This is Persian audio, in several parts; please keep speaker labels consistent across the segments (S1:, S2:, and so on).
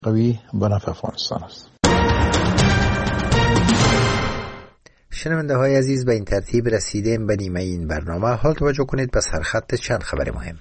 S1: قوی به نفع افغانستان است.
S2: شنونده های عزیز، به این ترتیب رسیدیم به نیمه این برنامه. حال توجه کنید به سرخط چند خبر مهم.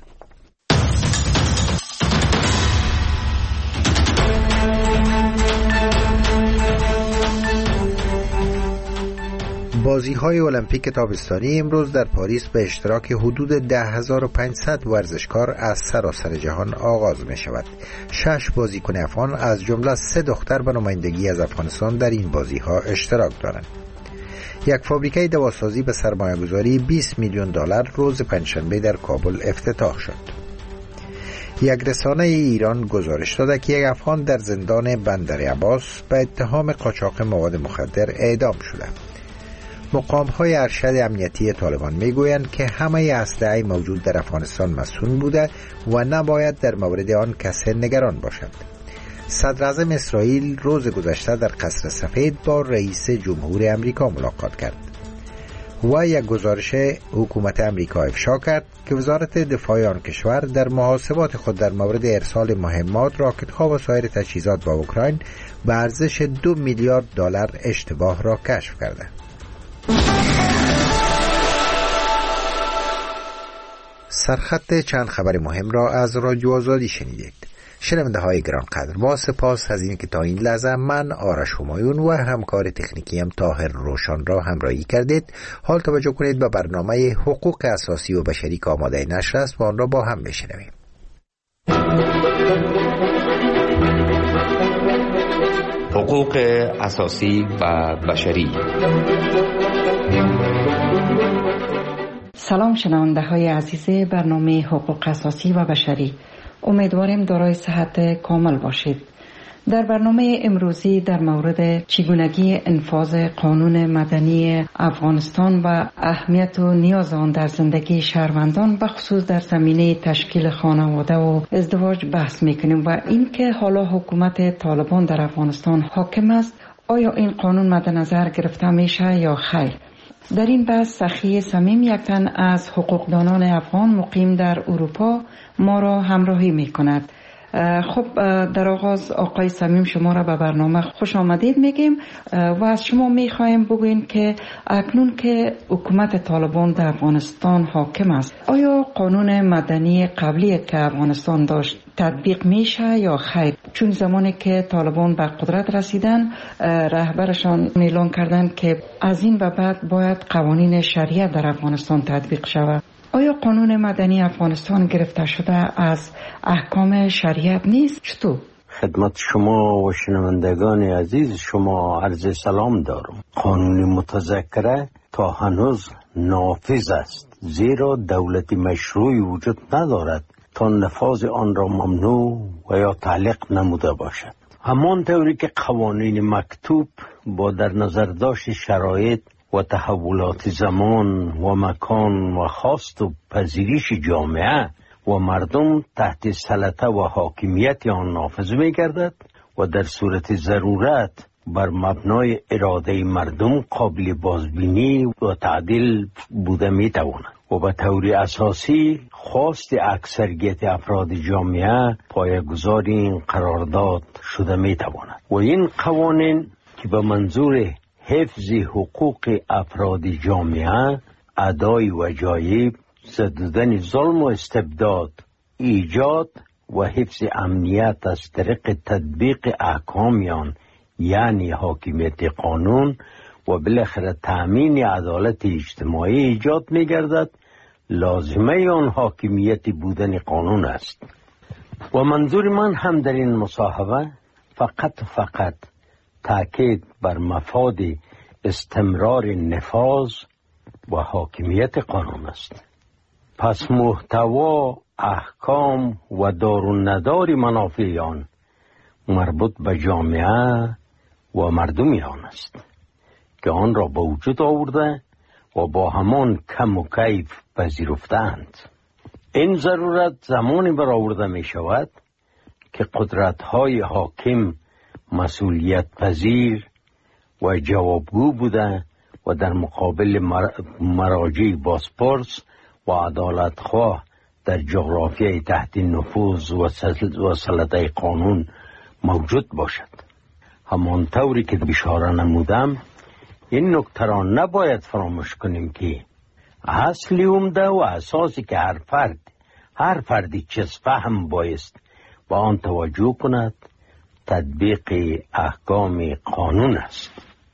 S2: بازی‌های المپیک تابستانی امروز در پاریس به اشتراک حدود 10,500 ورزشکار از سراسر جهان آغاز می شود. 6 بازیکن افغان از جمله 3 دختر به نمایندگی از افغانستان در این بازی‌ها اشتراک دارند. یک فابریکه دواسازی به سرمایه‌گذاری 20 میلیون دلار روز پنجشنبه در کابل افتتاح شد. یک رسانه ایران گزارش داده که یک افغان در زندان بندر عباس به اتهام قاچاق مواد مخدر اعدام شده. مقام‌های ارشد امنیتی طالبان میگویند که همه اسلحه موجود در افغانستان مصون بوده و نباید در مورد آن کسی نگران باشد. صدراعظم اسرائیل روز گذشته در قصر سفید با رئیس جمهور امریکا ملاقات کرد و یک گزارش حکومت امریکا افشا کرد که وزارت دفاع آن کشور در محاسبات خود در مورد ارسال مهمات، راکت‌ها و سایر تجهیزات به اوکراین به ارزش 2 میلیارد دلار اشتباه را کشف کرده. سرخط چند خبر مهم را از رادیو آزادی شنیدید. شنونده های گرانقدر، با سپاس از اینکه تا این لحظه من آرش همایون و همکار تکنیکیم طاهر روشن را همراهی کردید. حال توجه کنید به برنامه حقوق اساسی و بشری که آماده نشر است و آن را با هم بشنویم.
S3: حقوق اساسی و بشری.
S4: سلام شنونده های عزیز برنامه حقوق اساسی و بشری، امیدواریم دارای صحت کامل باشید. در برنامه امروزی در مورد چگونگی انفاذ قانون مدنی افغانستان و اهمیت و نیاز آن در زندگی شهروندان به خصوص در زمینه تشکیل خانواده و ازدواج بحث میکنیم و اینکه حالا حکومت طالبان در افغانستان حاکم است، آیا این قانون مد نظر گرفته میشه یا خیر؟ در این بحث سخی صمیم، یک تن از حقوقدانان افغان مقیم در اروپا، ما را همراهی می کند. خب در آغاز آقای صمیم شما را به برنامه خوش آمدید میگیم و از شما میخوایم بگوین که اکنون که حکومت طالبان در افغانستان حاکم است، آیا قانون مدنی قبلی که افغانستان داشت تطبیق میشه یا خیر؟ چون زمانی که طالبان به قدرت رسیدن، رهبرشان اعلان کردن که از این به بعد باید قوانین شریعت در افغانستان تطبیق شود. آیا قانون مدنی افغانستان گرفته شده از احکام شریعت نیست؟ چطور؟
S5: خدمت شما و شنوندگان عزیز شما عرض سلام دارم. قانون متذکره تا هنوز نافذ است، زیرا دولت مشروعی وجود ندارد تا نفاذ آن را ممنوع و یا تعلیق نموده باشد. همان طوری که قوانین مکتوب با در نظر داشت شرایط و تحولات زمان و مکان و خواست و پذیرش جامعه و مردم تحت سلطه و حاکمیت آن نافذ می گردد و در صورت ضرورت بر مبنای اراده مردم قابل بازبینی و تعدیل بوده می تواند و به طور اساسی خواست اکثریت افراد جامعه پایه‌گذار این قرارداد شده می تواند و این قوانین که به منظور حفظ حقوق افراد جامعه، ادای وجایب، زدودن ظلم و استبداد، ایجاد و حفظ امنیت از طریق تطبیق احکامیان یعنی حاکمیت قانون و بالاخره تأمین عدالت اجتماعی ایجاد می گردد، لازمه آن حاکمیت بودن قانون است. و منظور من هم در این مصاحبه فقط تأکید بر مفاد استمرار نفاذ و حاکمیت قانون است. پس محتوا، احکام و دار و ندار منافع آن مربوط به جامعه و مردم آن است که آن را به وجود آورده و با همان کم و کیف پذیرفتند. این ضرورت زمانی برآورده می شود که قدرت‌های حاکم مسئولیت پذیر و جوابگو بوده و در مقابل مراجع بازپرس و عدالتخواه در جغرافیای تحت نفوذ و سلطه قانون موجود باشد. همانطوری که اشاره نمودم، این نکته را نباید فراموش کنیم که اصلی عمده و اساسی که هر فردی چیز فهم بایست با آن توجه کند تطبیق احکام قانون است.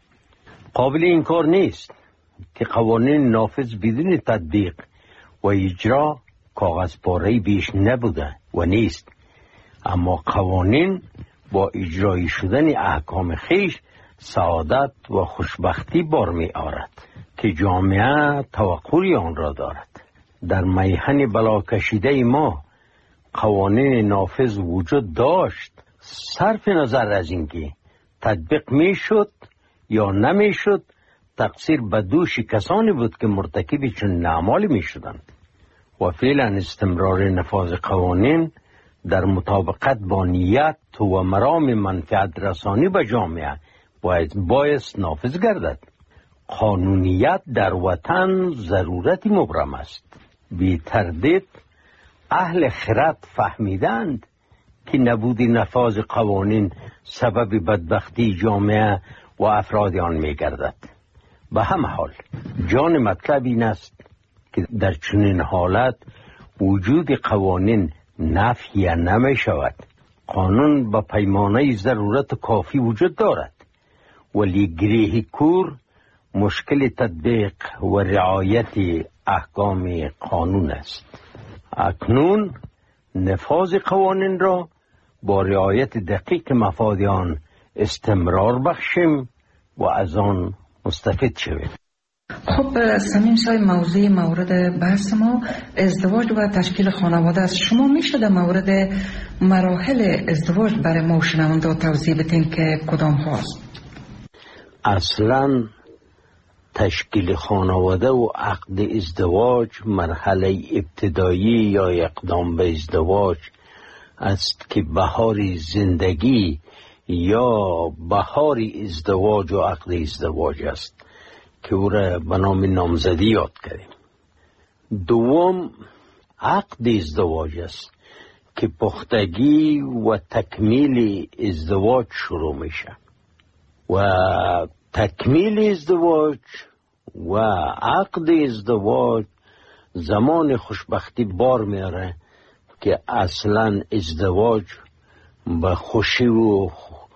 S5: قابل انکار نیست که قوانین نافذ بدون تطبیق و اجرا کاغذ پاره بیش نبوده و نیست، اما قوانین با اجرایی شدن احکام خیش سعادت و خوشبختی بار می آورد که جامعه توقعی آن را دارد. در میهن بلا کشیده ما قوانین نافذ وجود داشت، صرف نظر از اینکه تطبیق می شد یا نمی شد، تقصیر به دوش کسانی بود که مرتکب چون اعمالی می شدند و فعلا استمرار نفاذ قوانین در مطابقت با نیت و مرام منفعت رسانی به جامعه بایست نافذ گردد. قانونیت در وطن ضرورتی مبرم است. بی تردید اهل خرد فهمیدند که نبود نفاذ قوانین سبب بدبختی جامعه و افراد آن می گردد. به همه حال جان مطلب این است که در چنین حالت وجود قوانین نفی نمی شود. قانون به پیمانه ضرورت کافی وجود دارد، ولی گریه کور مشکل تطبیق و رعایت احکام قانون است. اکنون نفاذ قوانین را با رعایت دقیق مفاد آن استمرار بخشیم و از آن مستفید شویم.
S4: خب سمیم صاحب، موضوع مورد بحث ما ازدواج و تشکیل خانواده است. شما میشه در مورد مراحل ازدواج برای ما شنونده توضیح بدین که کدام هاست؟
S5: اصلا تشکیل خانواده و عقد ازدواج مرحله ابتدایی یا اقدام به ازدواج است که بهار زندگی یا بهار ازدواج و عقد ازدواج است که او را به نام نامزدی یاد کردیم. دوم عقد ازدواج است که پختگی و تکمیل ازدواج شروع میشه و تکمیل ازدواج و عقد ازدواج زمان خوشبختی بار میاره که اصلا ازدواج به خوشی و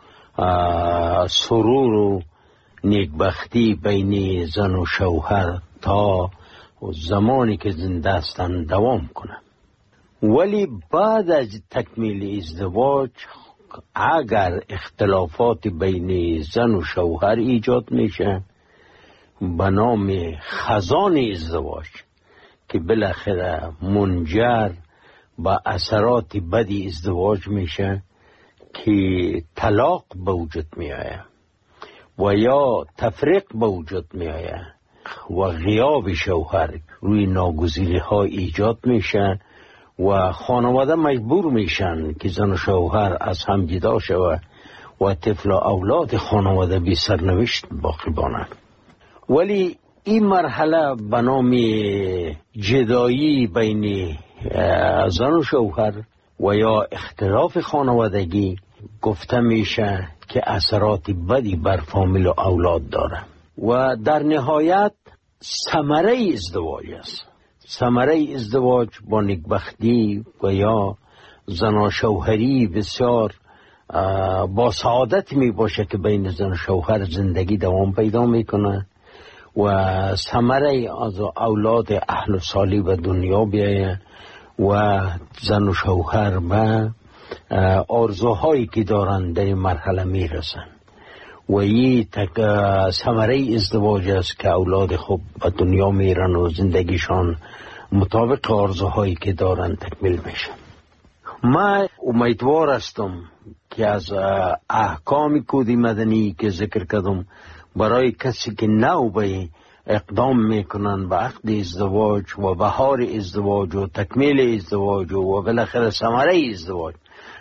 S5: سرور و نیکبختی بین زن و شوهر تا زمانی که زنده هستند دوام کنه. ولی بعد از تکمیل ازدواج اگر اختلافات بین زن و شوهر ایجاد میشه به نام خزان ازدواج که بالاخره منجر به اثرات بدی ازدواج میشه که طلاق به وجود میآید و یا تفریق به وجود میآید و غیاب شوهر روی ناگزیری ها ایجاد میشه و خانواده مجبور میشن که زن و شوهر از هم جدا شود و طفل و اولاد خانواده بی سرنوشت باقی مانند. ولی این مرحله به نام جدایی بین زن و شوهر و یا اختلاف خانوادگی گفته میشه که اثرات بدی بر فامیل و اولاد داره و در نهایت ثمره ازدواج است. ثمره ازدواج با نیکبختی و یا زن و شوهری بسیار با سعادت می باشه که بین زن و شوهر زندگی دوام پیدا میکنه و ثمره از اولاد اهل و صالح به دنیا بیایه و زن و شوهر به آرزوهایی که دارن در این مرحله میرسن و این ثمره ازدواج است که اولاد خوب به دنیا میرن و زندگیشان مطابق آرزوهایی که دارن تکمیل میشه. من امیدوار هستم که از احکام کود مدنی که ذکر کردم برای کسی که نو به اقدام میکنن به عقد ازدواج و بهار ازدواج و تکمیل ازدواج و بالاخره ثمره ازدواج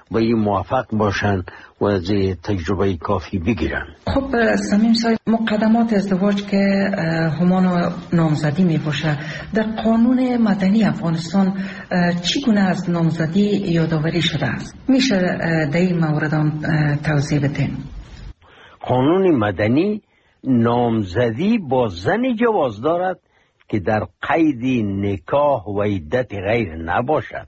S5: به این موافق باشن و از تجربه کافی بگیرن.
S4: خب صمیم صاحب، مقدمات ازدواج که همان نامزدی می باشه، در قانون مدنی افغانستان چگونه از نامزدی یادآوری شده است؟ میشه در این مورد توضیح بدین؟
S5: قانون مدنی نامزدی با زنی جواز دارد که در قید نکاح و عدت غیر نباشد.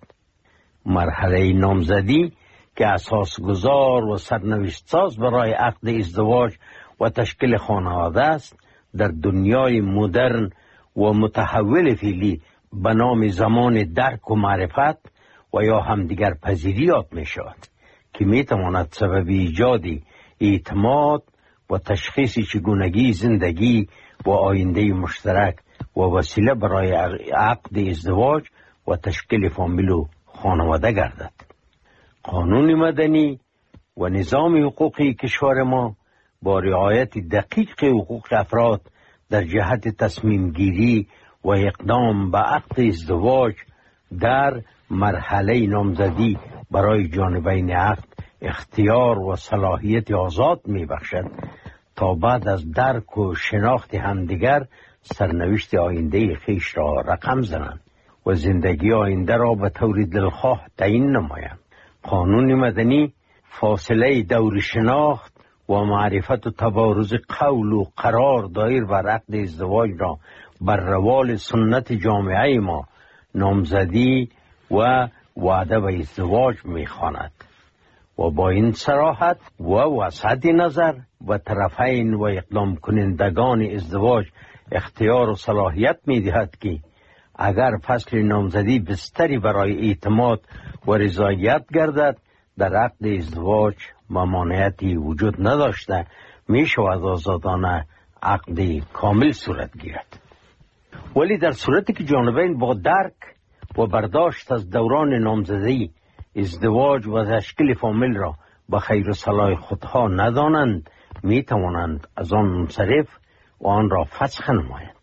S5: مرحله نامزدی که اساسگذار و سرنوشت ساز برای عقد ازدواج و تشکیل خانواده است، در دنیای مدرن و متحول فعلی به نام زمان درک و معرفت و یا همدیگر پذیری یاد می شود که می تواند سبب ایجاد اعتماد و تشخیص چگونگی زندگی و آینده مشترک و وسیله برای عقد ازدواج و تشکیل فامیل و خانواده گردد. قانون مدنی و نظام حقوقی کشور ما با رعایت دقیق حقوق افراد در جهت تصمیم گیری و اقدام به عقد ازدواج در مرحله نامزدی برای جانبین عقد اختیار و صلاحیت آزاد می بخشد تا بعد از درک و شناخت همدیگر سرنوشت آینده خیش را رقم زنند و زندگی آینده را به طور دلخواه تعیین نمایند. قانون مدنی فاصله دور شناخت و معرفت و تبارز قول و قرار دایر بر عقد ازدواج را بر روال سنت جامعه ما نامزدی و وعده به ازدواج می‌خواند و با این صراحت و وسعت نظر و طرفین و اقدام کنندگان ازدواج اختیار و صلاحیت می‌دهد که اگر فصل نامزدی بستری برای اعتماد و رضایت گردد، در عقد ازدواج ممانعتی وجود نداشته می شود آزادانه عقد کامل صورت گیرد. ولی در صورتی که جانبین با درک و برداشت از دوران نامزدی ازدواج و تشکیل فامیل را به خیر و صلاح خودها ندانند، می توانند از آن منصرف و آن را فسخ نمایند.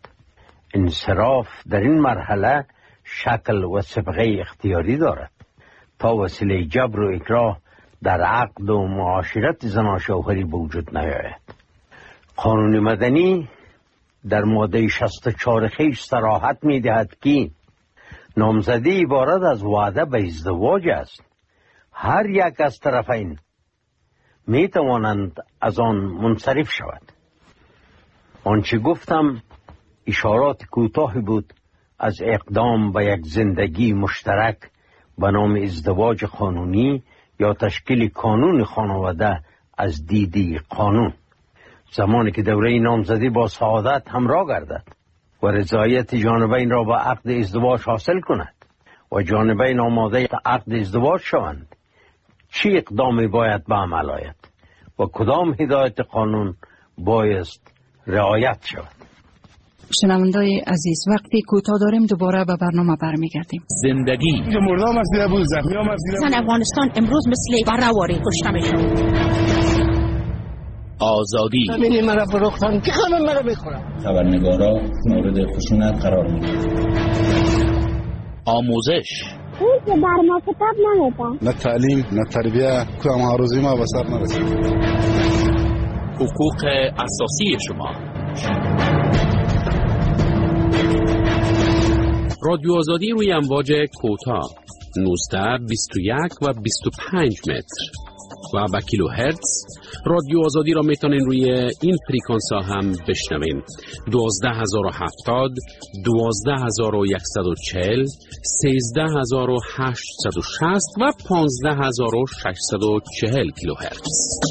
S5: انصراف در این مرحله شکل و صبغه اختیاری دارد تا وسیله جبر و اکراه در عقد و معاشرت زن و شوهری به وجود نیاید. قانون مدنی در ماده 64 خیش صراحت می دهد که نامزدی عبارت از وعده به ازدواج است. هر یک از طرفین می توانند از آن منصرف شود. آنچه گفتم اشارات کوتاهی بود از اقدام به یک زندگی مشترک به نام ازدواج قانونی یا تشکیل کانون خانواده از دیدی قانون. زمانی که دوره نامزدی با سعادت همراه گردد و رضایت جانبین را به عقد ازدواج حاصل کند و جانبین آماده عقد ازدواج شوند، چه اقدامی باید به عمل آید و کدام هدایت قانون بایست رعایت شود؟
S4: شنوندای عزیز، وقتی کوتاه داریم دوباره به برنامه برمیگردیم.
S6: زندگی
S7: مردم از دیده بود، زخمی هم از دیده بود.
S8: زن افغانستان امروز مثل برنواری کشته میشود.
S6: آزادی
S7: همینی مرا فروختن که همه مرا بخورم.
S9: خبرنگارا مورد خشونت قرار میدن.
S6: آموزش
S10: اون که بر ما کتاب نمیدن.
S1: نه تعلیم نه تربیه که هم هروزی ما به سر نرسید.
S6: حقوق اساسی شما. رادیو آزادی روی امواج کوتاه 19 21 و 25 متر و به کیلوهرتز. رادیو آزادی را میتونین روی این فریکانس ها هم بشنوین: 12070 12140 13860 و 15640 کیلوهرتز.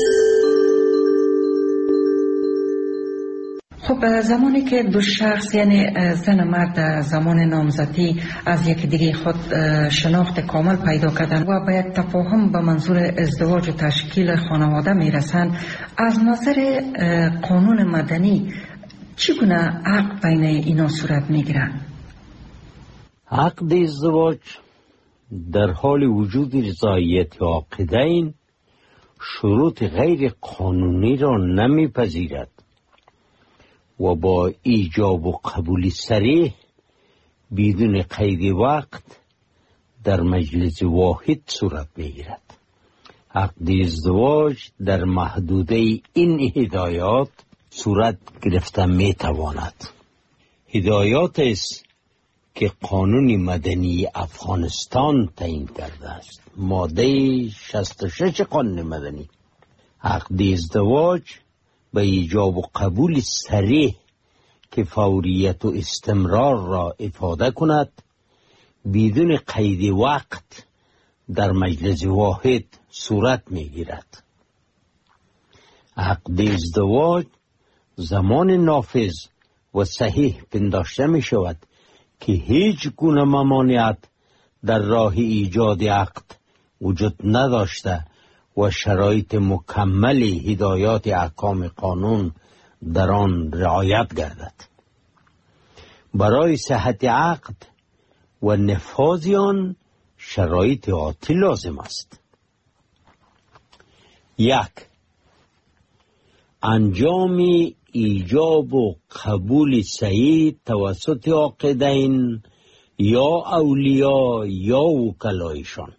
S4: خب زمانی که دو شخص یعنی زن و مرد زمان نامزدی از یک دیگه خود شناخت کامل پیدا کردن و به یک تفاهم به منظور ازدواج و تشکیل خانواده میرسند، از نظر قانون مدنی چگونه عقد بین اینا صورت میگیرد؟
S5: عقد ازدواج در حال وجود رضایت عاقدین شروط غیر قانونی را نمیپذیرد و با ایجاب و قبول صریح بدون قید وقت در مجلس واحد صورت میگیرد. عقد ازدواج در محدوده این هدایات صورت گرفته می تواند. هدایات است که قانون مدنی افغانستان تعیین کرده است. ماده 66 قانون مدنی عقد ازدواج به ایجاب و قبول صریح که فوریت و استمرار را افاده کند بدون قید وقت در مجلس واحد صورت می گیرد. عقد ازدواج زمان نافذ و صحیح پنداشته می شود که هیچ گونه ممانعت در راه ایجاد عقد وجود نداشته و شرایط مکمل هدایات احکام قانون در آن رعایت گردد. برای صحت عقد و نفاذ آن شرایط آتی لازم است. 1. انجام ایجاب و قبول صحیح توسط عاقدین یا اولیاء یا وکلایشان.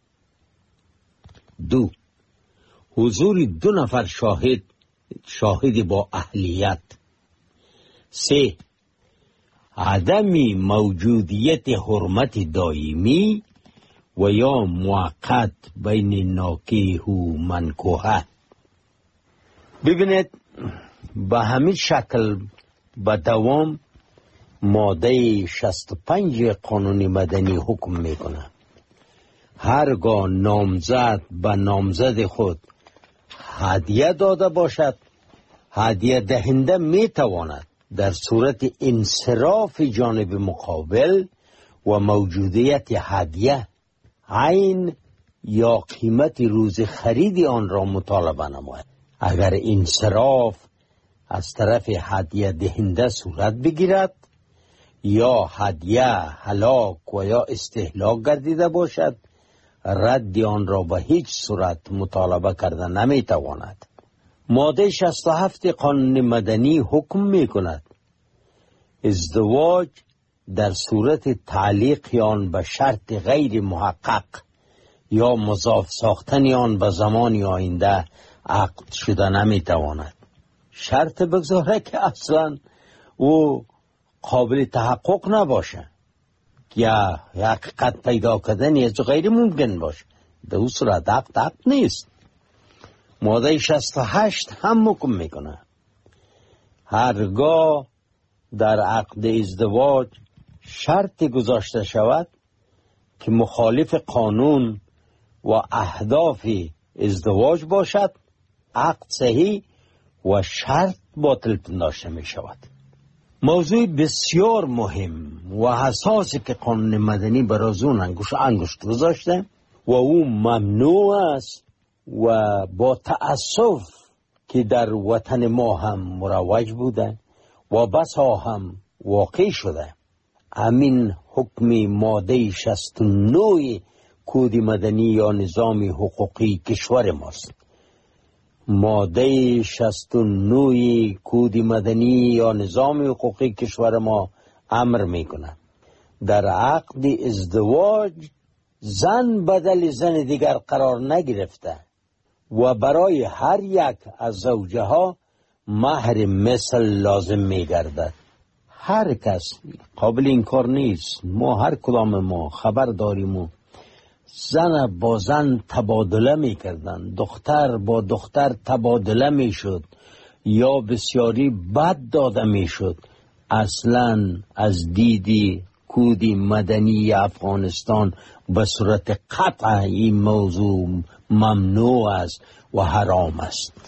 S5: 2. حضور 2 نفر شاهد با اهلیت. 3. عدم موجودیت حرمت دائمی و یا موقت بین ناکیح و منکوحه. ببینید به همین شکل به دوام ماده 65 قانون مدنی حکم میکنه هرگاه نامزد به نامزد خود هدیه داده باشد، هدیه دهنده میتواند در صورت انصراف جانب مقابل و موجودیت هدیه عین یا قیمت روز خرید آن را مطالبه نماید. اگر انصراف از طرف هدیه دهنده صورت بگیرد یا هدیه هلاک و یا استهلاک گردیده باشد، رد آن را به هیچ صورت مطالبه کرده نمیتواند. ماده 67 قانون مدنی حکم می کند ازدواج در صورت تعلیق آن به شرط غیر محقق یا مضاف ساختن آن به زمان آینده عقد شده نمیتواند. شرط بگذاره که اصلا او قابل تحقق نباشه یا حقیقت پیدا کردن از غیر ممکن باشه، در اون صورت عقد نیست. ماده 68 هم حکم میکنه هرگاه در عقد ازدواج شرط گذاشته شود که مخالف قانون و اهداف ازدواج باشد، عقد صحیح و شرط باطل پنداشته می شود. موضوع بسیار مهم و حساسی که قانون مدنی برای اون انگشت گذاشته و او ممنوع است و با تأسف که در وطن ما هم مروج بوده و بسا هم واقع شده. همین حکم ماده 69 کد مدنی یا نظام حقوقی کشور ماست. ماده 69 کد مدنی یا نظام حقوقی کشور ما امر میکنه در عقد ازدواج زن بدل زن دیگر قرار نگرفته و برای هر یک از زوجه ها مهر مثل لازم میگردد. هر کس قابل انکار نیست، ما هر کدام ما خبر داریم و زن با زن تبادله میکردن، دختر با دختر تبادله میشد یا بسیاری بد داده میشد. اصلا از دیدی کد مدنی افغانستان به صورت قطع این موضوع ممنوع است و حرام است.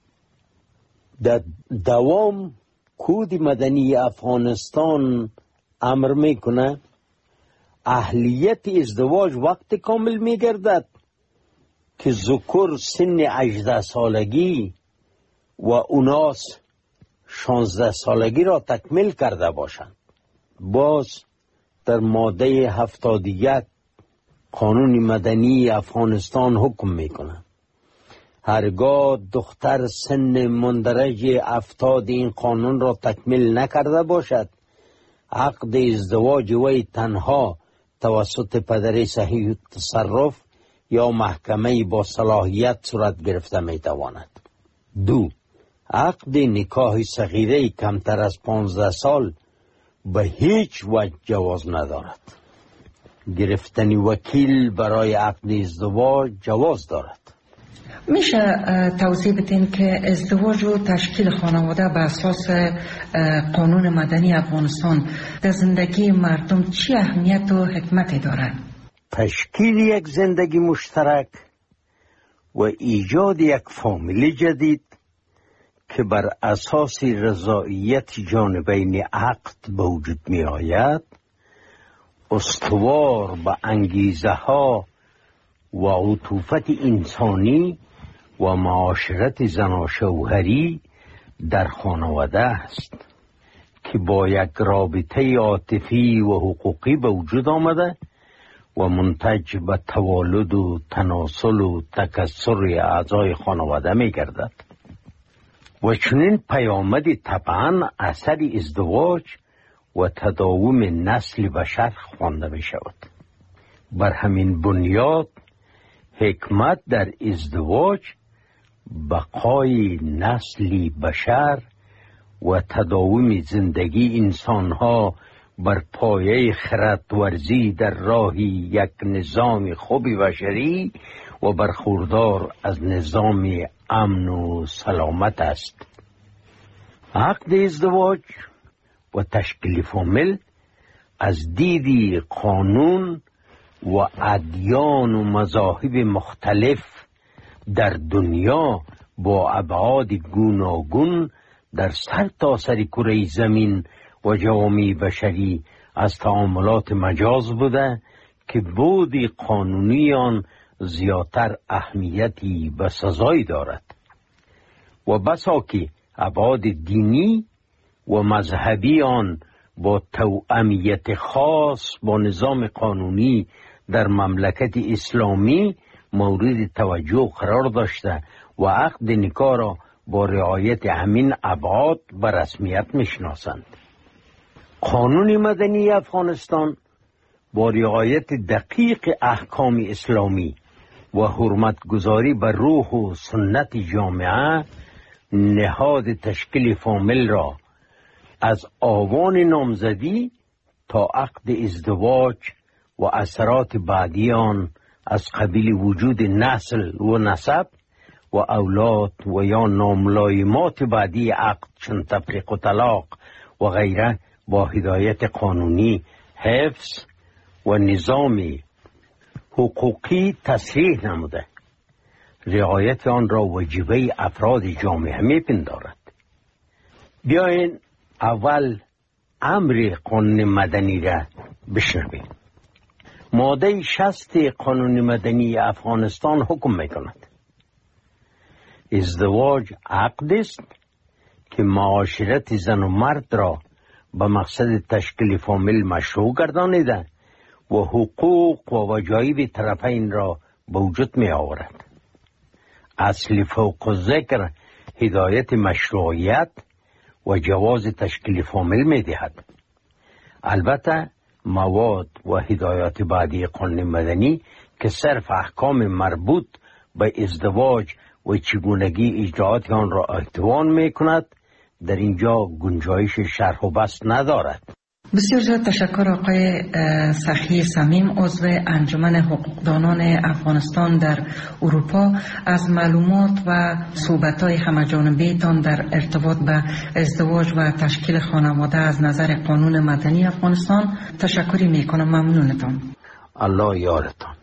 S5: در دوام کد مدنی افغانستان امر میکنه اهلیت ازدواج وقت کامل میگردد که ذکر سن 18 سالگی و اناس 16 سالگی را تکمیل کرده باشند. باز در ماده 71 قانون مدنی افغانستان حکم میکنه هرگاه دختر سن مندرج 70 این قانون را تکمیل نکرده باشد، عقد ازدواج وی تنها توسط پدر صحیح تصرف یا محکمه با صلاحیت صورت گرفته می تواند. 2. عقد نکاح صغیره کمتر از 15 سال به هیچ وجه جواز ندارد. گرفتن وکیل برای عقد ازدواج جواز دارد.
S4: میشه توضیح بدین که ازدواج و تشکیل خانواده به اساس قانون مدنی افغانستان در زندگی مردم چی اهمیت و حکمتی دارد؟
S5: تشکیل یک زندگی مشترک و ایجاد یک فامیل جدید که بر اساس رضایت جانبین عقد به وجود می آید، استوار به انگیزه ها و عطوفت انسانی و معاشرت زن و شوهری در خانواده است که با یک رابطه عاطفی و حقوقی به وجود آمده و منتج به توالد و تناسل و تکثر اعضای خانواده می گردد. و چنین پیامد طبعا اثر ازدواج و تداوم نسل بشر خوانده می شود. بر همین بنیاد حکمت در ازدواج بقای نسل بشر و تداوم زندگی انسانها بر پایه خردورزی در راه یک نظام خوب بشری و برخوردار از نظام امن و سلامت است. عقد ازدواج و تشکیل فامیل از دید قانون و ادیان و مذاهب مختلف در دنیا با ابعاد گوناگون در سرتاسر کره زمین و جوامع بشری از تعاملات مجاز بوده که بود قانونی آن زیادتر اهمیتی و سزایی دارد و بسا که ابعاد دینی و مذهبی آن با توأمیت خاص با نظام قانونی در مملکت اسلامی مورد توجه قرار داشته و عقد نکاح را با رعایت همین ابعاد به رسمیت میشناسند. قانون مدنی افغانستان با رعایت دقیق احکام اسلامی و حرمتگذاری بر روح و سنت جامعه نهاد تشکیل فامیل را از آوان نامزدی تا عقد ازدواج و اثرات بعدی آن از قبیل وجود نسل و نسب و اولاد و یا ناملایمات بعدی عقد چون تفریق و طلاق و غیره با هدایت قانونی حفظ و نظام حقوقی تصریح نموده. رعایت آن را واجبه افراد جامعه میپندارد. بیاین اول امر قانون مدنی را بشنویم. ماده 60 قانون مدنی افغانستان حکم میکند ازدواج عقد است که معاشرت زن و مرد را به مقصد تشکیل فامیل مشروع گردانیده و حقوق و وجایب طرفین را به وجود می آورد. اصل فوق ذکر هدایت مشروعیت و جواز تشکیل فامیل می دهد. البته مواد و هدایات بعدی قانون مدنی که صرف احکام مربوط به ازدواج و چگونگی اجرات آن را احتوان می کند در اینجا گنجایش شرح و بسط ندارد.
S4: بسیار زیاد تشکر آقای سخی صمیم، عضو انجمن حقوقدانان افغانستان در اروپا، از معلومات و صحبت‌های همه‌جانبه تان در ارتباط به ازدواج و تشکیل خانواده از نظر قانون مدنی افغانستان. تشکری میکنم. ممنونتان.
S5: الله یارتان.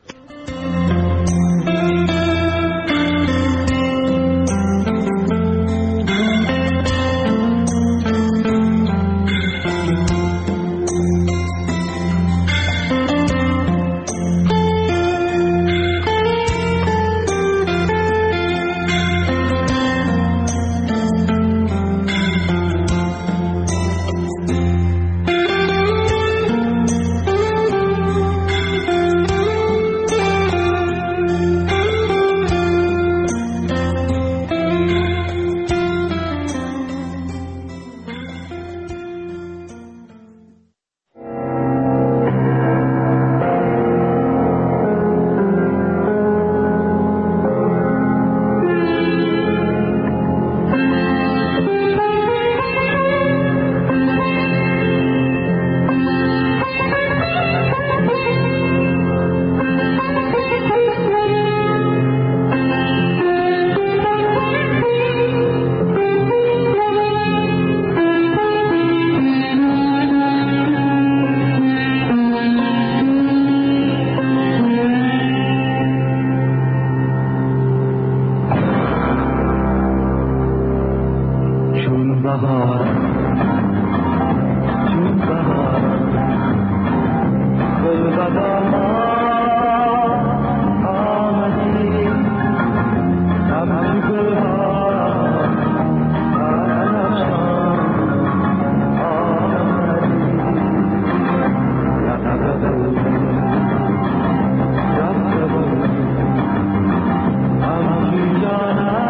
S11: چون بهار چون بهار گلبدان آمدی همچو گلها برنشان آمدی رفته بود رفته بود همچو جانم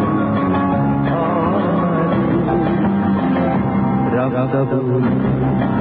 S11: رفته بود